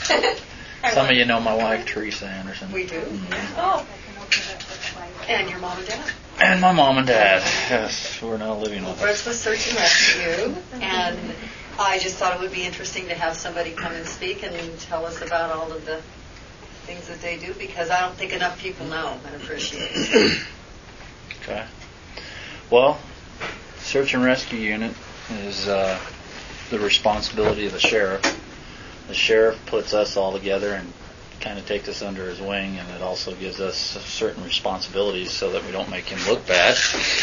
Some of you know my wife, Teresa Anderson. We do. Mm-hmm. Oh. And your mom and dad. And my mom and dad. Yes, we're now living with us. First was Search and Rescue, and I just thought it would be interesting to have somebody come and speak and tell us about all of the things that they do, because I don't think enough people know and appreciate it. Okay. Well, Search and Rescue Unit is the responsibility of the sheriff. The sheriff puts us all together and kind of takes us under his wing, and it also gives us certain responsibilities so that we don't make him look bad.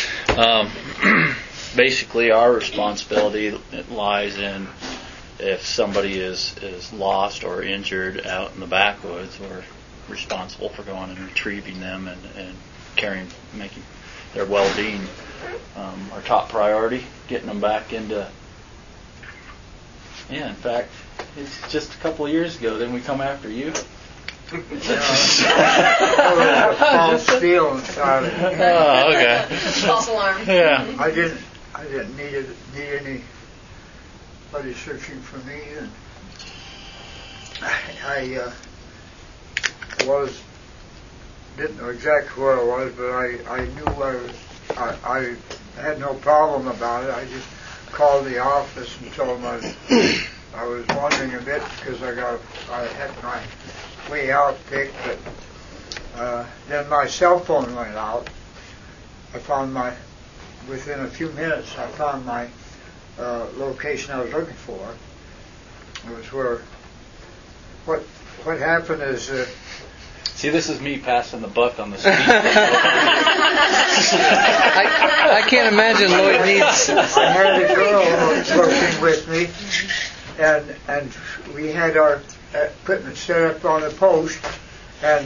Basically, our responsibility lies in if somebody is lost or injured out in the backwoods, we're responsible for going and retrieving them and making their well-being our top priority, getting them back into... Yeah, in fact, it's just a couple of years ago, didn't we come after you? False steel inside of it. Oh, okay. False alarm. Yeah. I didn't need anybody searching for me, and I didn't know exactly where I was, but I knew I had no problem about it. I just called the office and told them I was wondering a bit because I had my way out picked, but then my cell phone went out. I found within a few minutes, I found my location I was looking for. It was what happened is... See, this is me passing the buck on the street. I can't imagine Lloyd needs... I had a girl working with me, and we had our equipment set up on a post, and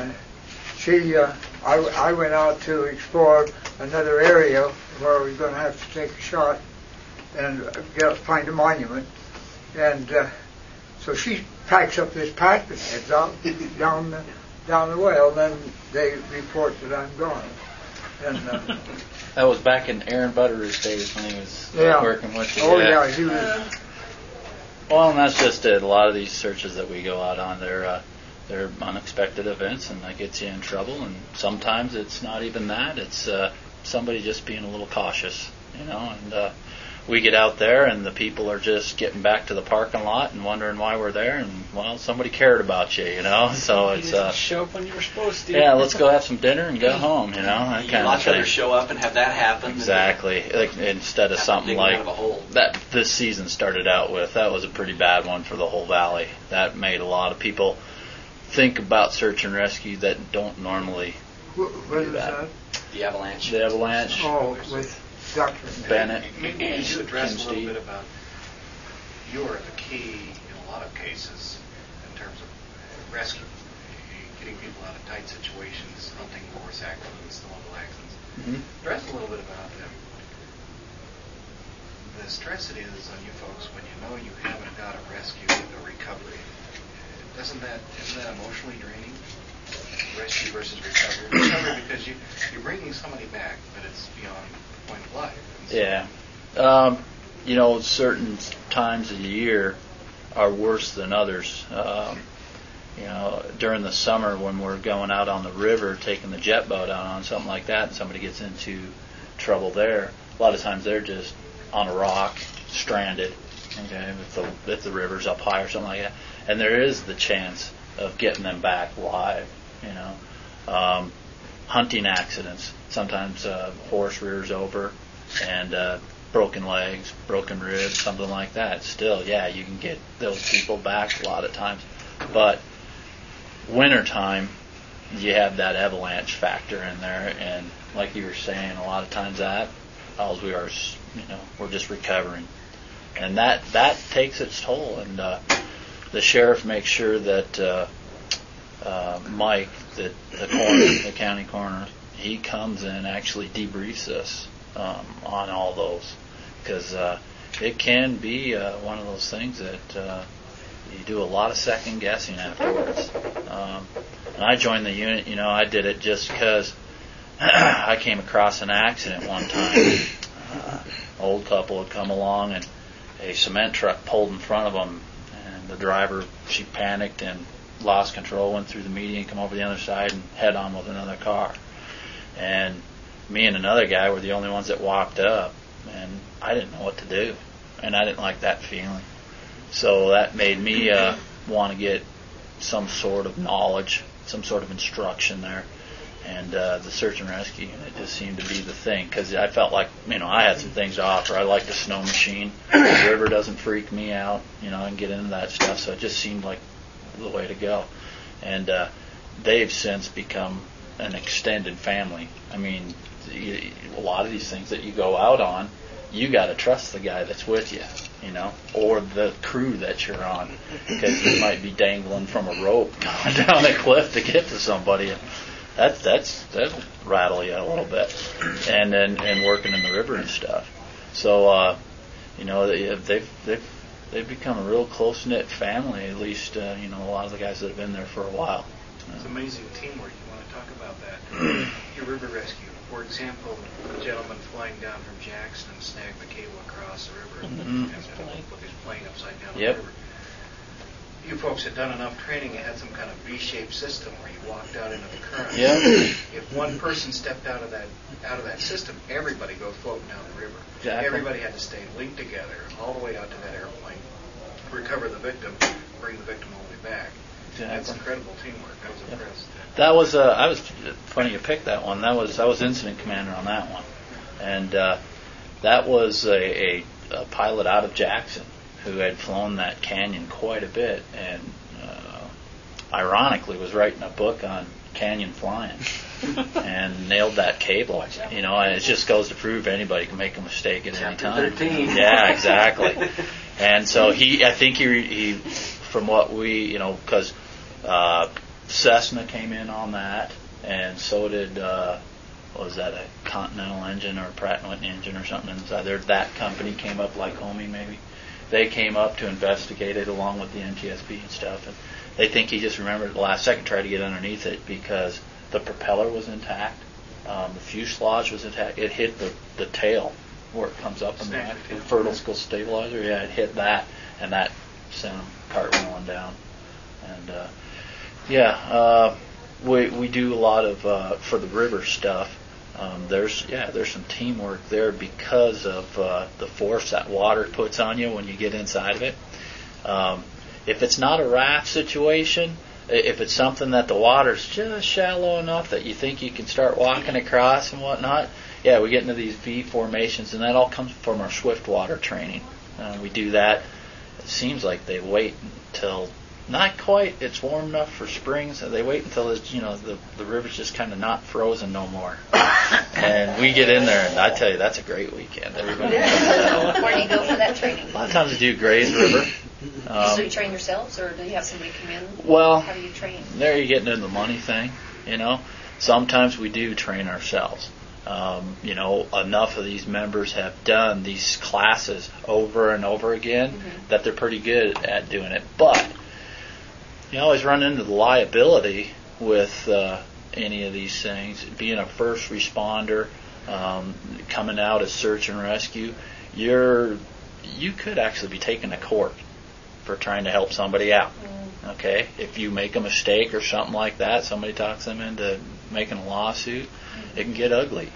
I went out to explore another area where we were going to have to take a shot and find a monument, and so she packs up this packet down the well, and then they report that I'm gone. And that was back in Aaron Butter's days when he was working with you. Oh yeah, he was. Well, and that's just it. A lot of these searches that we go out on, they're unexpected events, and that gets you in trouble. And sometimes it's not even that; it's somebody just being a little cautious, And we get out there, and the people are just getting back to the parking lot and wondering why we're there. And well, somebody cared about you, So it's show up when you were supposed to. Yeah, let's go have some dinner and go home, that kind of thing. Show up and have that happen. Exactly. Like, instead of something like that this season started out with, that was a pretty bad one for the whole valley. That made a lot of people think about search and rescue that don't normally do that. The avalanche. The avalanche. Oh, with Dr. Bennett. Could you address a little bit about you are the key in a lot of cases in terms of rescue, getting people out of tight situations, hunting, horse accidents, snowmobile accidents. Mm-hmm. Address a little bit about the stress it is on you folks when you know you haven't got a rescue, a recovery. Isn't that emotionally draining? Rescue versus recovery. Recovery because you're bringing somebody back, but it's beyond the point of life. Yeah. Certain times of the year are worse than others. During the summer when we're going out on the river, taking the jet boat out on something like that, and somebody gets into trouble there, a lot of times they're just on a rock, stranded, okay, if the river's up high or something like that. And there is the chance of getting them back live, hunting accidents. Sometimes a horse rears over and broken legs, broken ribs, something like that. Still, yeah, you can get those people back a lot of times. But wintertime, you have that avalanche factor in there, and like you were saying, a lot of times that all we are, we're just recovering, and that takes its toll. And the sheriff makes sure that Mike, the county coroner, he comes in and actually debriefs us on all those, because it can be one of those things that you do a lot of second guessing afterwards. And I joined the unit, I did it just because I came across an accident one time. Old couple had come along and a cement truck pulled in front of them, and the driver, she panicked and lost control, went through the median, come over the other side, and head on with another car. And me and another guy were the only ones that walked up, and I didn't know what to do, and I didn't like that feeling. So that made me want to get some sort of knowledge, some sort of instruction there. And the search and rescue unit just seemed to be the thing, because I felt like, I had some things to offer. I like the snow machine. The river doesn't freak me out. I can get into that stuff. So it just seemed like the way to go. And they've since become an extended family. I mean, a lot of these things that you go out on, you got to trust the guy that's with you, or the crew that you're on, because you might be dangling from a rope going down a cliff to get to somebody. And that'll rattle you a little bit, and working in the river and stuff. So they've become a real close knit family. At least a lot of the guys that have been there for a while. It's amazing teamwork. You want to talk about that? Your river rescue, for example, a gentleman flying down from Jackson and snagged the cable across the river and put his plane upside down the river. You folks had done enough training. You had some kind of V-shaped system where you walked out into the current. Yeah. If one person stepped out of that system, everybody goes floating down the river. Exactly. Everybody had to stay linked together all the way out to that airplane, recover the victim, bring the victim all the way back. Exactly. That's incredible teamwork. I was impressed. That was I was funny you picked that one. I was incident commander on that one, and that was a pilot out of Jackson who had flown that canyon quite a bit, and ironically was writing a book on canyon flying and nailed that cable. And it just goes to prove anybody can make a mistake at any time. 13. Yeah, exactly. And so I think he from what we, because Cessna came in on that, and so did was that a Continental engine or a Pratt & Whitney engine or something? And either that company came up, Lycoming maybe. They came up to investigate it along with the NTSB and stuff, and they think he just remembered at the last second, tried to get underneath it because the propeller was intact, the fuselage was intact. It hit the tail where it comes up in the vertical stabilizer. Yeah, it hit that, and that sent him cartwheeling down. And we do a lot of for the river stuff. There's some teamwork there because of the force that water puts on you when you get inside of it. If it's not a raft situation, if it's something that the water's just shallow enough that you think you can start walking across and whatnot, we get into these V formations, and that all comes from our swift water training. We do that. It seems like they wait until not quite it's warm enough for spring, so they wait until it's, the river's just kind of not frozen no more. And we get in there, and I tell you, that's a great weekend. Everybody Where do you go for that training? A lot of times we do Grays River. So you train yourselves, or do you have somebody come in? Well, how do you train? There you're getting into the money thing, Sometimes we do train ourselves. Enough of these members have done these classes over and over again that they're pretty good at doing it. But you always run into the liability with any of these things. Being a first responder, coming out as search and rescue, you could actually be taken to court for trying to help somebody out. Okay, if you make a mistake or something like that, somebody talks them into making a lawsuit, it can get ugly.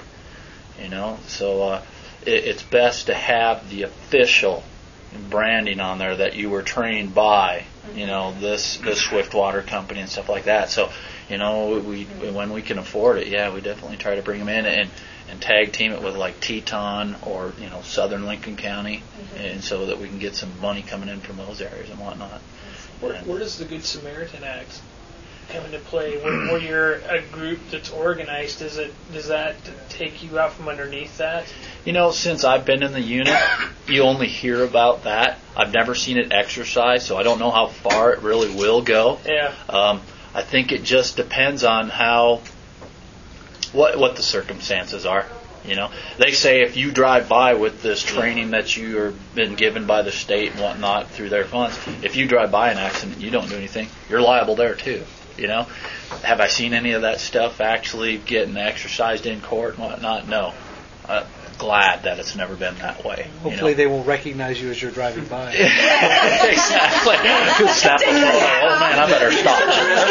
So it's best to have the official branding on there that you were trained by, this Swift Water Company and stuff like that. So, we when we can afford it, we definitely try to bring them in and tag team it with like Teton or Southern Lincoln County, and so that we can get some money coming in from those areas and whatnot. Where does the Good Samaritan Act come into play? When you're a group that's organized, does that take you out from underneath that? Since I've been in the unit, you only hear about that. I've never seen it exercised, so I don't know how far it really will go. Yeah. I think it just depends on what the circumstances are. They say if you drive by with this training that you have been given by the state and whatnot through their funds, if you drive by an accident and you don't do anything, you're liable there too. Have I seen any of that stuff actually getting exercised in court and whatnot? No. glad that it's never been that way. Hopefully they won't recognize you as you're driving by. Exactly. Snap the phone. Oh man, I better stop.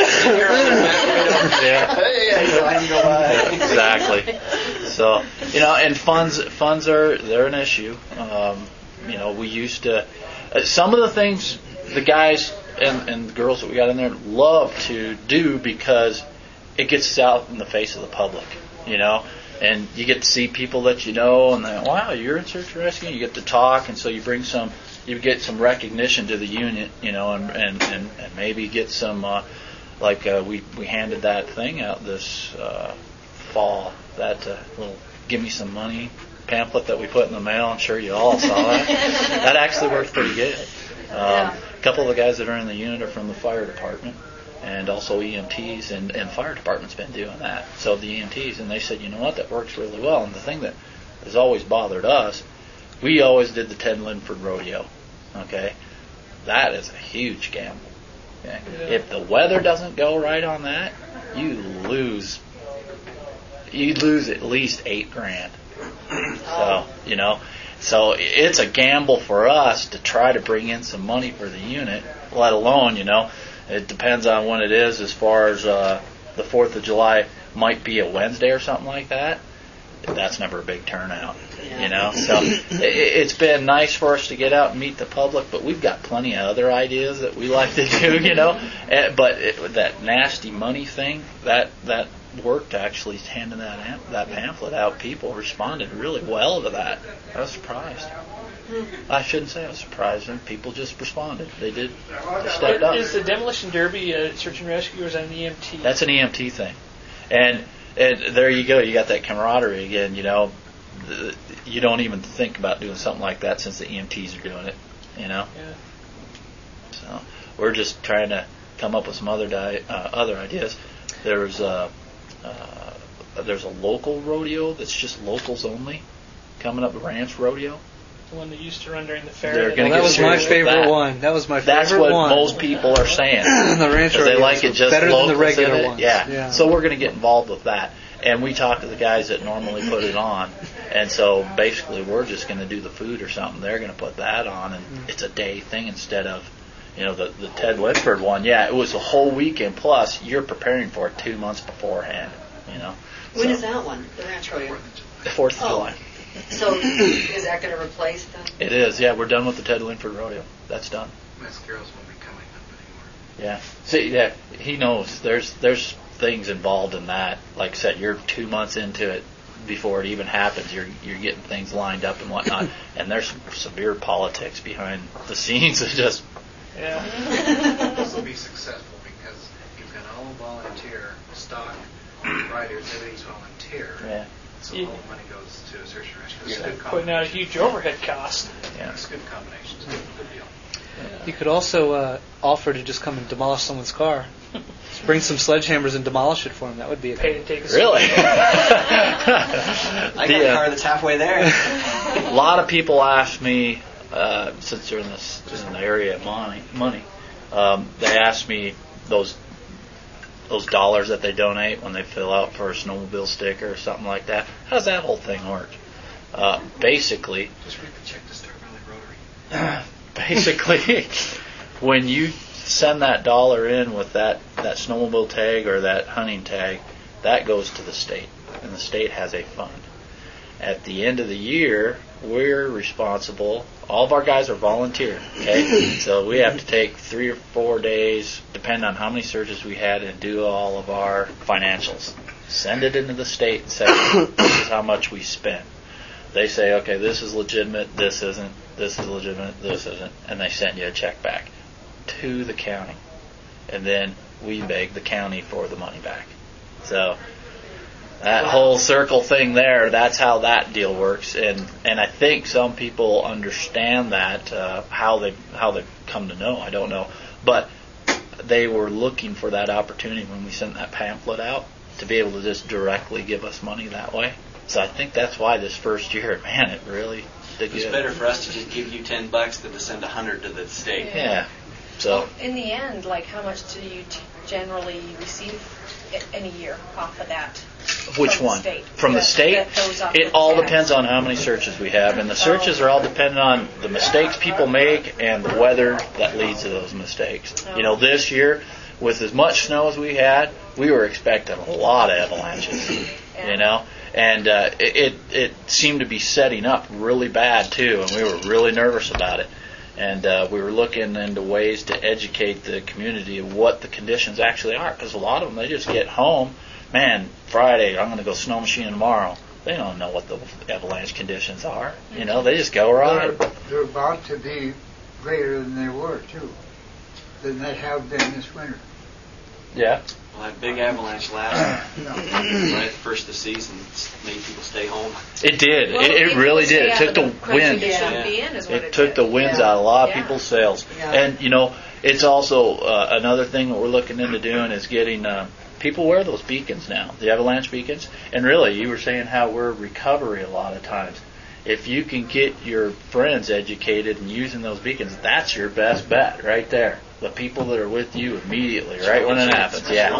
Yeah. Exactly. So, and funds they're an issue. We used to, some of the things the guys and the girls that we got in there love to do because it gets out in the face of the public, and you get to see people that and then, wow, you're in search and rescue, and you get to talk, and so you get some recognition to the unit, and maybe get some, we handed that thing out this fall, that little give me some money pamphlet that we put in the mail. I'm sure you all saw that. That actually worked pretty good. A couple of the guys that are in the unit are from the fire department and also EMTs, and fire department's been doing that. So the EMTs, and they said, that works really well. And the thing that has always bothered us, we always did the Ted Linford Rodeo. Okay? That is a huge gamble. Okay? Yeah. If the weather doesn't go right on that, you lose at least $8,000. So it's a gamble for us to try to bring in some money for the unit, let alone, it depends on when it is as far as the 4th of July might be a Wednesday or something like that. That's never a big turnout, So it's been nice for us to get out and meet the public, but we've got plenty of other ideas that we like to do, But that nasty money thing, that worked actually handing that pamphlet out. People responded really well to that. I was surprised. I shouldn't say I was surprised. People just responded. They did. They stepped up. Is the demolition derby a search and rescue or is that an EMT? That's an EMT thing, and there you go. You got that camaraderie again. You don't even think about doing something like that since the EMTs are doing it. Yeah. So we're just trying to come up with some other ideas. There's a local rodeo that's just locals only coming up, the Ranch Rodeo. The one that used to run during the fair. That was my favorite one. That was my favorite one. That's what most people are saying. The Ranch Rodeo. They like it just better locals than the regular in it. ones. Yeah. So we're going to get involved with that. And we talked to the guys that normally put it on. And so basically we're just going to do the food or something. They're going to put that on, and it's a day thing instead of the Ted Linford one. Yeah, it was a whole weekend, plus you're preparing for it 2 months beforehand. When is that one, the Ranch Rodeo? The 4th of July. So is that going to replace the... It is, yeah. We're done with the Ted Linford Rodeo. That's done. Mascaros won't be coming up anymore. Yeah. See, yeah, he knows. There's things involved in that. Like I said, you're 2 months into it before it even happens. You're getting things lined up and whatnot. And there's some severe politics behind the scenes. It's just... Yeah. This will be successful because you've got all volunteer stock riders, everything's volunteer. Yeah. So all the money goes to search and rescue. It's a good putting out a huge overhead cost. Yeah. It's a good combination. It's a good deal. Yeah. You could also offer to just come and demolish someone's car. Just bring some sledgehammers and demolish it for them. That would be a pay to take a really. I got a car that's halfway there. A lot of people ask me, since they're in the area of money, they ask me those dollars that they donate when they fill out for a snowmobile sticker or something like that. How does that whole thing work? Basically, just read the check to Star Valley Rotary. Basically, when you send that dollar in with that snowmobile tag or that hunting tag, that goes to the state, and the state has a fund. At the end of the year, we're responsible. All of our guys are volunteer, okay? So we have to take 3 or 4 days, depending on how many searches we had, and do all of our financials. Send it into the state and say, this is how much we spent. They say, okay, this is legitimate, this isn't, this is legitimate, this isn't, and they send you a check back to the county. And then we beg the county for the money back. So that whole circle thing there, that's how that deal works. And I think some people understand that, how they've come to know, I don't know. But they were looking for that opportunity when we sent that pamphlet out to be able to just directly give us money that way. So I think that's why this first year, man, it really did good. It's better for us to just give you $10 than to send $100 to the state. Yeah. So in the end, like, how much do you generally receive in a year off of that? Which from one? The state? From the state? That goes off It of all tax. depends on how many searches we have, and the searches are all dependent on the mistakes people make and the weather that leads to those mistakes. You know, this year, with as much snow as we had, we were expecting a lot of avalanches. You know, and it seemed to be setting up really bad too, and we were really nervous about it. And we were looking into ways to educate the community of what the conditions actually are, because a lot of them, they just get home, man, Friday, I'm going to go snow machining tomorrow. They don't know what the avalanche conditions are. You know, they just go right. They're about to be greater than they were, too, than they have been this winter. Yeah. Well, that big avalanche last right at the first of the season made people stay home. It did. Well, It really did. It took the wind. It took the winds out of a lot of people's sails. Yeah. And, you know, it's also another thing that we're looking into doing is getting people wear those beacons now, the avalanche beacons. And really, you were saying how we're recovery a lot of times. If you can get your friends educated and using those beacons, that's your best bet right there. The people that are with you immediately, right when it happens. Yeah.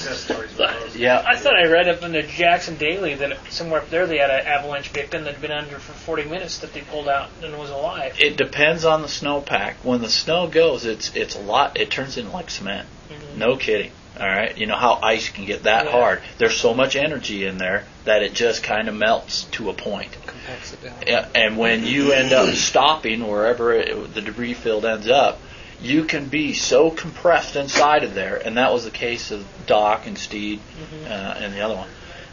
Yeah. I thought I read up in the Jackson Daily that somewhere up there they had an avalanche victim that had been under for 40 minutes that they pulled out and was alive. It depends on the snowpack. When the snow goes, it's a lot. It turns into like cement. Mm-hmm. No kidding. All right. You know how ice can get that hard. There's so much energy in there that it just kind of melts to a point. Compacts it down. Yeah, and when you end up stopping wherever the debris field ends up, you can be so compressed inside of there, and that was the case of Doc and Steed and the other one.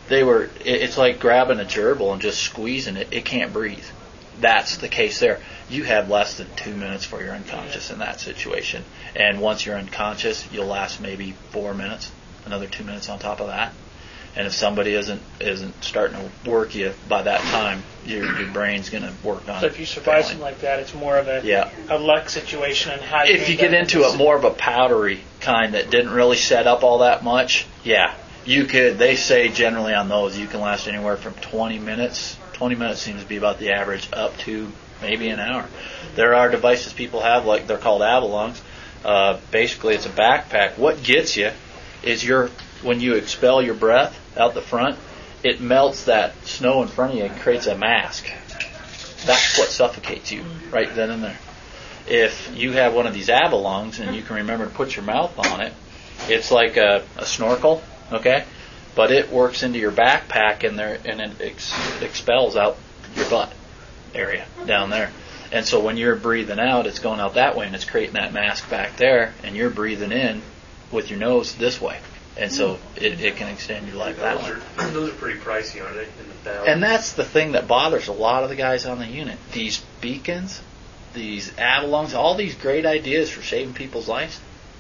It's like grabbing a gerbil and just squeezing it. It can't breathe. That's the case there. You have less than 2 minutes before you're unconscious in that situation. And once you're unconscious, you'll last maybe 4 minutes, another 2 minutes on top of that. And if somebody isn't starting to work you by that time, your brain's going to work on it. So if you survive something like that, it's more of a luck situation on how you. If you get into it more of a powdery kind that didn't really set up all that much, you could. They say generally on those you can last anywhere from 20 minutes. 20 minutes seems to be about the average, up to maybe an hour. There are devices people have, like they're called Avalons. Basically, it's a backpack. What gets you is when you expel your breath out the front, it melts that snow in front of you and creates a mask. That's what suffocates you right then and there. If you have one of these Avalons and you can remember to put your mouth on it, it's like a snorkel, okay? But it works into your backpack and it expels out your butt area down there. And so when you're breathing out, it's going out that way and it's creating that mask back there, and you're breathing in with your nose this way. And so it can extend your life that way. Those are pretty pricey, aren't they? In the thousands. And that's the thing that bothers a lot of the guys on the unit. These beacons, these Avalons, all these great ideas for saving people's lives,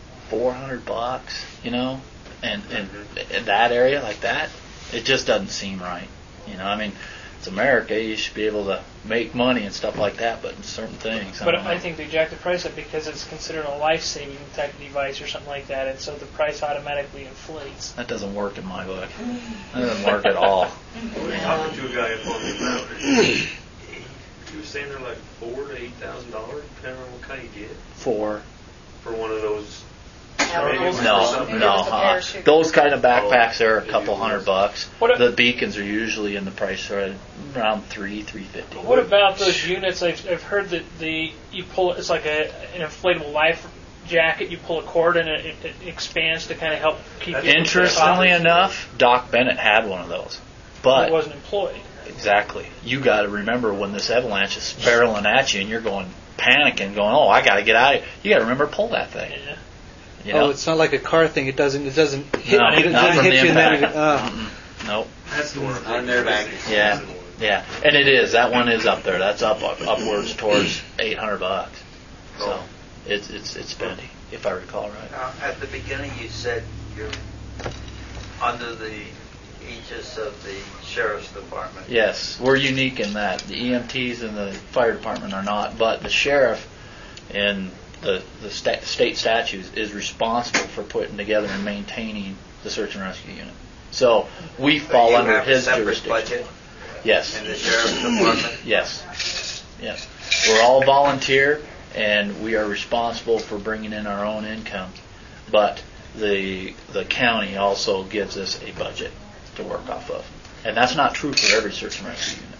$400, you know, and in that area like that, it just doesn't seem right. You know, I mean, it's America. You should be able to make money and stuff like that, but in certain things. But I think they jack the price up because it's considered a life-saving type of device or something like that, and so the price automatically inflates. That doesn't work in my book. That doesn't work at all. I was talking to a guy up on the mountain. He was saying they're like $4,000 to $8,000, depending on what kind you get. For one of those. No. Those kind of backpacks are a couple $100. The beacons are usually in the price around $350. What about those units? I've heard that you pull. It's like an inflatable life jacket. You pull a cord and it expands to kind of help keep. Interestingly enough, Doc Bennett had one of those, but it wasn't employed. Exactly. You got to remember when this avalanche is barreling at you and you're panicking, going, "Oh, I got to get out of here." You got to remember to pull that thing. Yeah. You know? It's not like a car thing. It doesn't hit. No, it not doesn't from hit the you and then impact. Nope. That's the one. On their back. Yeah, and it is. That one is up there. That's upwards towards $800. So it's spendy, if I recall right. Now, at the beginning, you said you're under the aegis of the sheriff's department. Yes, we're unique in that the EMTs and the fire department are not, but the sheriff in the state statutes is responsible for putting together and maintaining the search and rescue unit. So we fall under his jurisdiction. Budget yes. in the sheriff's department? Yes. We're all volunteer, and we are responsible for bringing in our own income. But the county also gives us a budget to work off of, and that's not true for every search and rescue unit.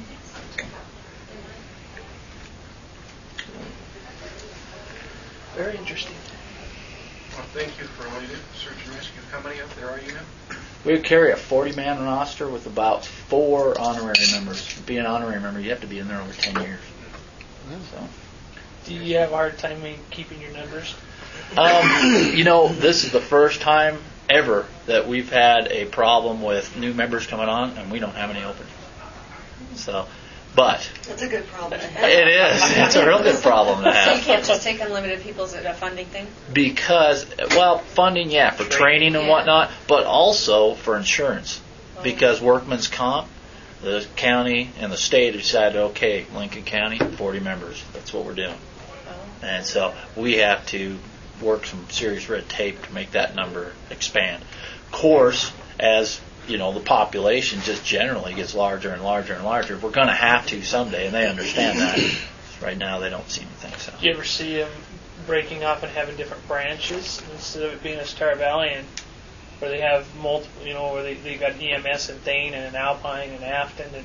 Very interesting. Well, thank you for all you do. Search and rescue. How many up there are you now? We carry a 40-man roster with about 4 honorary members. To be an honorary member, you have to be in there over 10 years. So, Do you have a hard time keeping your numbers? This is the first time ever that we've had a problem with new members coming on, and we don't have any openings. So, but That's a good problem to have. it is. It's a real good problem to So you have. can't just take unlimited people? Is it a funding thing? Because, funding, yeah, for training and whatnot, but also for insurance. Because workman's comp, the county and the state decided, okay, Lincoln County, 40 members. That's what we're doing. And so we have to work some serious red tape to make that number expand. Of course, as the population just generally gets larger and larger and larger, we're going to have to someday, and they understand that. Right now, they don't seem to think so. Do you ever see them breaking off and having different branches instead of it being a Star Valley, and where they have multiple, where they got EMS in Thane and an Alpine and Afton and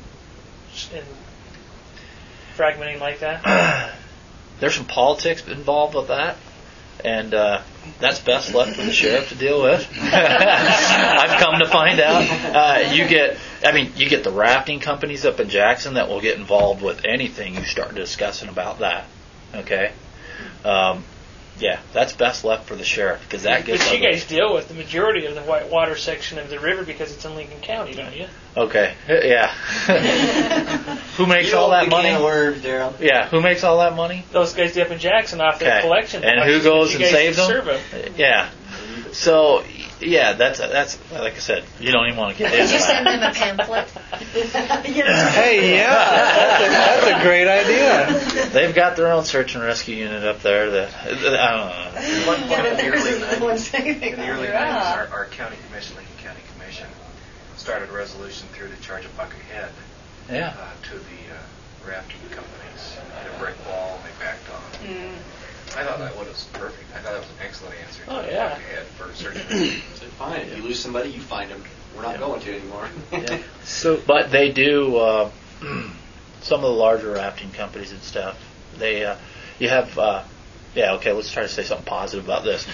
fragmenting like that? There's some politics involved with that, and that's best left for the sheriff to deal with. I've come to find out. You get the rafting companies up in Jackson that will get involved with anything you start discussing about that. Okay? Yeah, that's best left for the sheriff, because that gets. But you guys deal with the majority of the whitewater section of the river because it's in Lincoln County, don't you? Okay, yeah. Who makes all that money? Words, Daryl. Yeah, who makes all that money? Those guys up in Jackson off their collection. And who goes and saves them? Yeah. So, yeah, that's like I said, you don't even want to get into Did you send that. them a pamphlet? Hey, yeah, that's a great idea. They've got their own search and rescue unit up there. That I don't know. One point in the early No one saying anything. In the early Yeah. 90s, our county commission, Lincoln County Commission, started a resolution through to charge a buck a head Yeah. to the rafting companies. Had a brick wall, and they backed on. I thought that was perfect. I thought that was an excellent answer. Oh, to yeah. buck a head for certain. So fine. If you lose somebody, you find them. We're not going to anymore. Yeah. So, But they do. Some of the larger rafting companies and stuff. They you have. Yeah. Okay. Let's try to say something positive about this.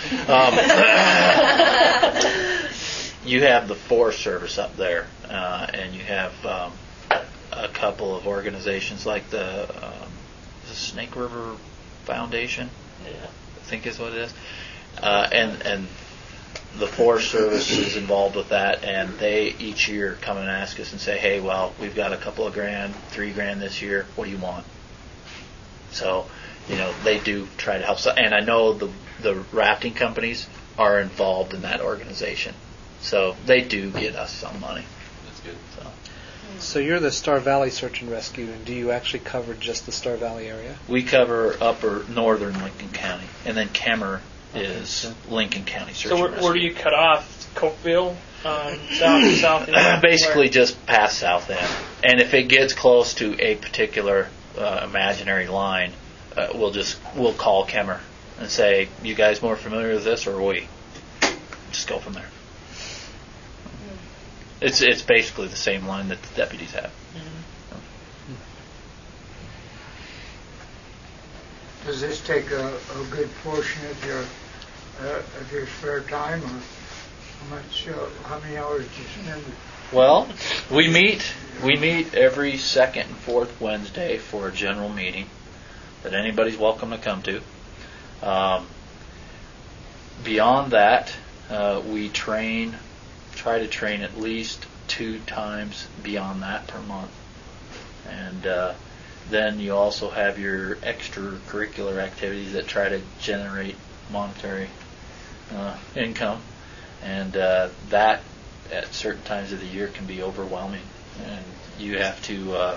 You have the Forest Service up there, and you have a couple of organizations like the Snake River Foundation. Yeah. I think is what it is. And the Forest Service is involved with that, and they each year come and ask us and say, hey, well, we've got a couple of grand, $3,000 this year. What do you want? So, they do try to help. And I know the rafting companies are involved in that organization. So they do get us some money. That's good. So you're the Star Valley Search and Rescue, and do you actually cover just the Star Valley area? We cover upper northern Lincoln County, and then Kemmer is Lincoln County Search So and where Rescue. do you cut off? Cokeville, south. Basically just past South End. And if it gets close to a particular imaginary line, we'll call Kemmer and say, you guys more familiar with this, or are we? Just go from there. It's basically the same line that the deputies have. Does this take a good portion of your spare time, or how many hours do you spend? Well, we meet every second and fourth Wednesday for a general meeting that anybody's welcome to come to. Beyond that, we try to train at least 2 times beyond that per month. And then you also have your extracurricular activities that try to generate monetary income. And that, at certain times of the year, can be overwhelming. And you have to,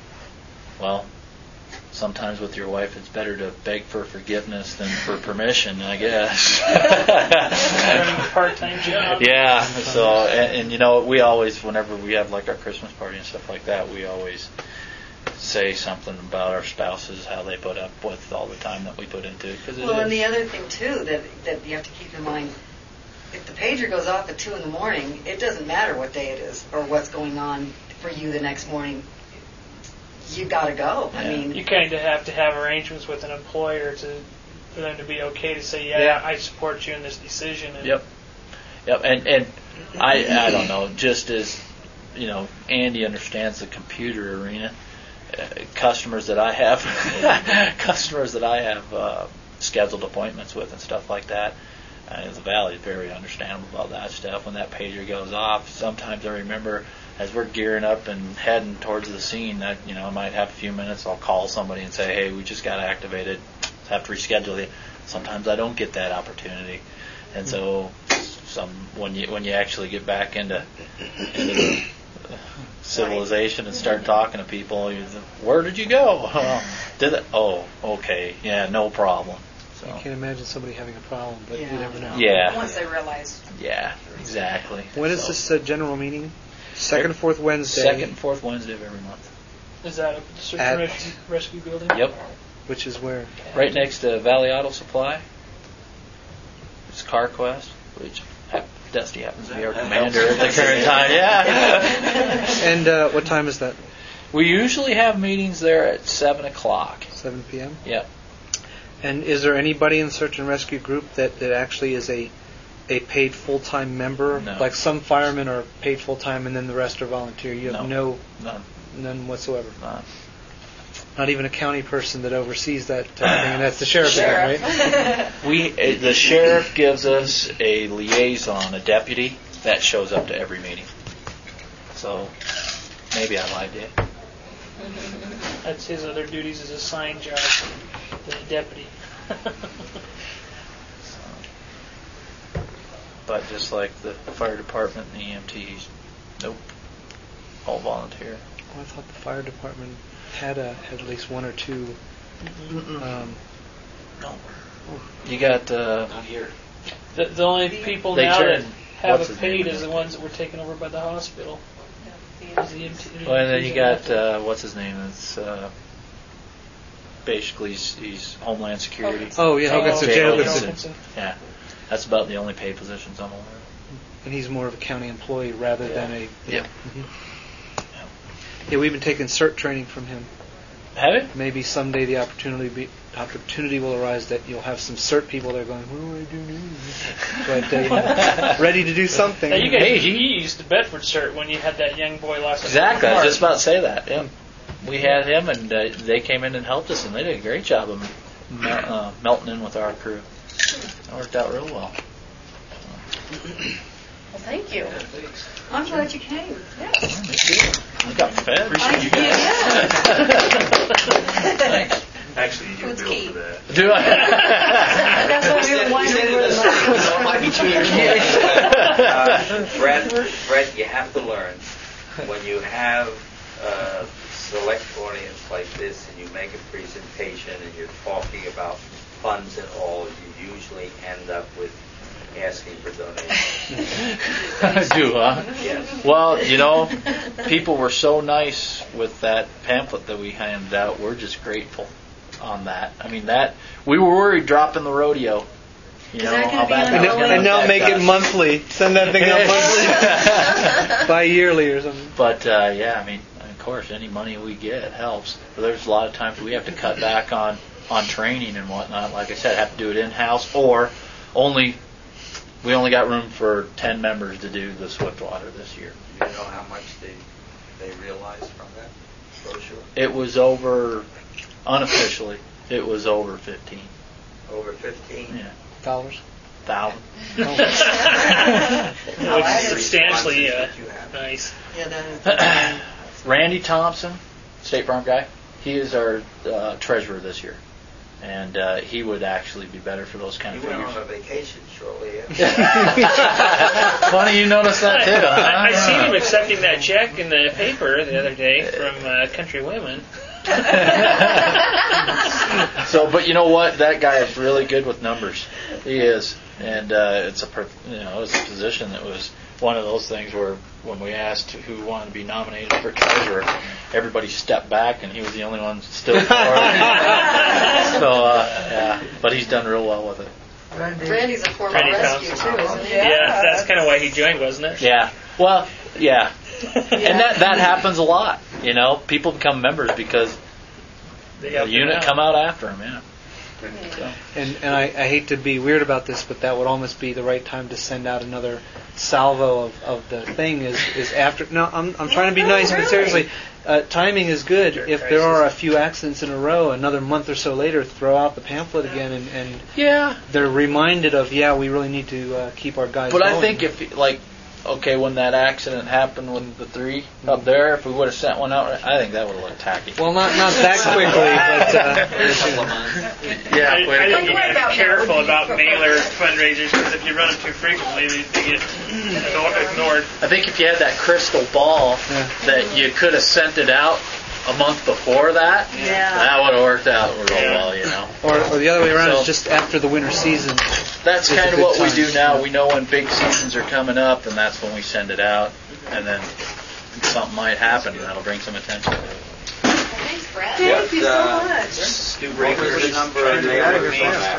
sometimes with your wife, it's better to beg for forgiveness than for permission, I guess. Part-time job. Yeah. So, and we always, whenever we have like our Christmas party and stuff like that, we always say something about our spouses, how they put up with all the time that we put into it. Well, and the other thing too that you have to keep in mind, if the pager goes off at 2 in the morning, it doesn't matter what day it is or what's going on for you the next morning. You got to go. I mean, you kind of have to have arrangements with an employer for them to be okay to say, I support you in this decision. And Yep. And I don't know. Just as Andy understands the computer arena. Customers that I have scheduled appointments with and stuff like that. The Valley is very understandable about that stuff. When that pager goes off, sometimes I remember as we're gearing up and heading towards the scene that I might have a few minutes. I'll call somebody and say, "Hey, we just got activated. Have to reschedule you." Sometimes I don't get that opportunity, and so when you actually get back into the civilization and start talking to people, where did you go? Did it? Oh, okay, yeah, no problem. So I can't imagine somebody having a problem, but you never know. Yeah. Once they realize. Yeah, exactly. When is this general meeting? Second and fourth Wednesday. Second and fourth Wednesday of every month. Is that at the Search and Rescue Building? Yep. Which is where? Right next to Valley Auto Supply. It's CarQuest, which Dusty happens to be our commander at the current time. Yeah. And what time is that? We usually have meetings there at 7 o'clock. 7 p.m.? Yep. And is there anybody in the Search and Rescue group that actually is a paid full-time member? No. Like some firemen are paid full-time and then the rest are volunteer. You have none whatsoever? None. Not even a county person that oversees that type of thing, and that's the sheriff, again, right? The sheriff gives us a liaison, a deputy, that shows up to every meeting. So, maybe I lied to you. That's his other duties as a sign job, the deputy. But just like the fire department and the EMTs, nope, all volunteer. I thought the fire department had at least one or two. No. You got Not here. The only people They now turn- that have what's it his paid name? is the ones that were taken over by the hospital. Well, and then you got what's his name? It's basically he's Homeland Security. Oh yeah, Hoganson. Jay Hoganson. Yeah, that's about the only paid positions I'm aware of. And he's more of a county employee rather than a. Yep. Mhm. Yeah, we've been taking CERT training from him. Have you? Maybe someday the opportunity will arise that you'll have some CERT people that are going, what do I do now? But ready to do something. Now you guys, he used the Bedford cert when you had that young boy last night. Exactly. I was just about to say that. Yeah. We had him, and they came in and helped us, and they did a great job of melting in with our crew. It worked out real well. Well, thank you. I'm glad you came. Yes. Me too. I got fed. Appreciate you guys. Thanks. Actually, you get Food's billed key. for that. Do I? That's why we were wondering where the money was. So it might be 2 years. Brett, you have to learn when you have a select audience like this and you make a presentation and you're talking about funds and all, you usually end up with asking for donations. Do, huh? Yes. Well, people were so nice with that pamphlet that we handed out. We're just grateful on that. I mean, we were worried dropping the rodeo. Is that gonna be bad on that the was gonna And now affect make it us. monthly. Send that thing out monthly. Bi-yearly or something. But yeah, I mean, of course, any money we get helps. But there's a lot of times we have to cut back on training and whatnot. Like I said, have to do it in house, or we only got room for 10 members to do the Swiftwater this year. You know how much they realized from that brochure? It was unofficially, it was over 15. Over 15? Yeah. $1,000. It's substantially That you have. nice. Yeah, that is. Randy Thompson, State Farm guy, he is our treasurer this year. And he would actually be better for those kind You of went figures. on a vacation shortly after. Funny you noticed that too, huh? I seen him accepting that check in the paper the other day from Country Women. So, but you know what? That guy is really good with numbers. He is, and it's a position that was one of those things where when we asked who wanted to be nominated for treasurer, everybody stepped back, and he was the only one still for it. So, yeah, but he's done real well with it. Randy's a former Randy rescue Thompson. too, isn't he? Yeah, that's kind of why he joined, wasn't it? Yeah. Well, yeah. And that happens a lot. You know, people become members because They the helped him unit out. come out after them. Yeah. So. And I hate to be weird about this, but that would almost be the right time to send out another salvo of the thing is after. No, I'm trying to be nice, but seriously, timing is good. If there are a few accidents in a row, another month or so later, throw out the pamphlet again, and Yeah. they're reminded of, we really need to keep our guys But going. I think if, like, okay, when that accident happened with the 3 up there, if we would have sent one out, I think that would have looked tacky. Well, not that quickly, but yeah, I wait a think you minute. got to be careful about mailer fundraisers because if you run them too frequently, they get ignored. I think if you had that crystal ball that you could have sent it out a month before that, that would have worked out real well, you know. or the other way around So- is just after the winter season. That's It's a kind of good what we time. do now. We know when big seasons are coming up, and that's when we send it out, and then something might happen, and that'll bring some attention to it. Thanks, Brad. Thank you so much. What was the number?